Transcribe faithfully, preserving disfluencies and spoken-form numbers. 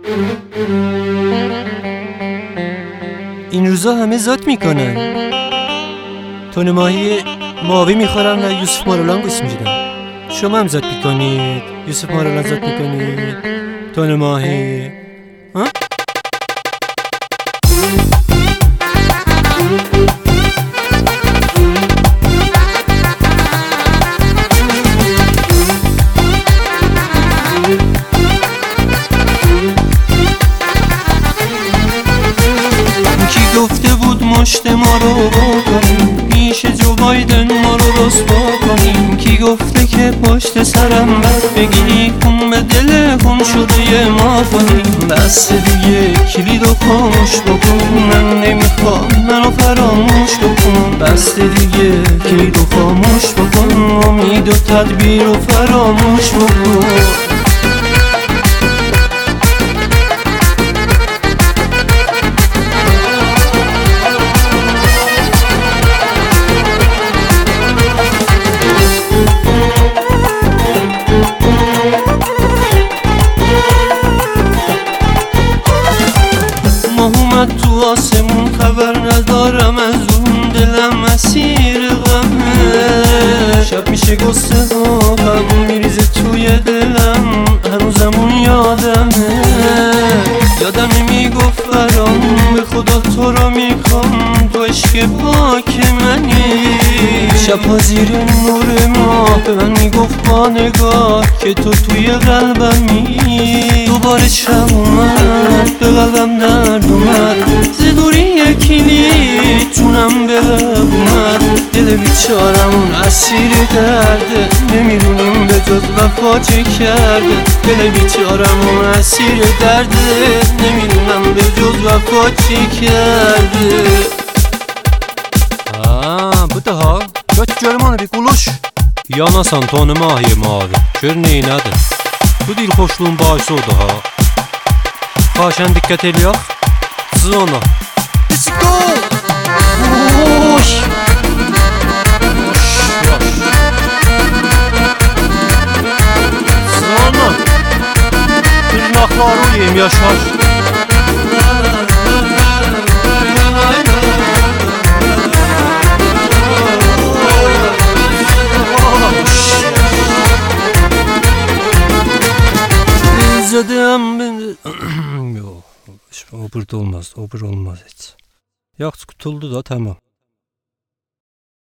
این روزا همه زاد میکنن. تون ماهی ماوی میخورم و یوسف مارولان گوش میدم. شما هم زاد میکنید؟ یوسف مارولان زاد میکنید؟ تون ماهی ها؟ کی گفته بود مشت ما رو بکنیم، پیش جو بایدن ما رو رسوا کنیم؟ کی گفته که پشت سرم بد بگی، خون به دل خون شده ما کنیم؟ بس دیگه کلید و خاموش بکن، من نمیخوام منو فراموش بکن. بس دیگه کلید و خاموش بکن، امید و تدبیر و فراموش بکن. تو آسمون خبر ندارم از اون، دلم اسیر غمه. شب میشه گسته ها غم میریزه توی دلم، هنوزم اون یادمه. یادمه میگفت فرام به خدا تو رو میخوام، تو عشق پاک منی. شبها زیر نور ماه به من میگفت با نگاه که تو توی قلبمی. دوباره شب اومد به قلبم درد اومد، زدوری یکیلی چونم به لب اومد. دل بیچارم اون اسیر درده، نمیدونیم به جز وفا چه کرده. دل بیچارم اون اسیر درده، نمیدونم به جز وفا چه کرده. Aa, bu da ha. Göt görüm bir kuluş. Yanasan tonu mahi mavi. Gör neyinədir. Bu dil hoşluğun başı odur ha. Haşən dikkat el yok. Sız ona. Let's go. Oş. Sız ona. Tırnakları yiyeyim yaşar. Zadem ben Yok. O burada olmaz. O burada olmaz hiç. Yaxşı qutuldu da tamam.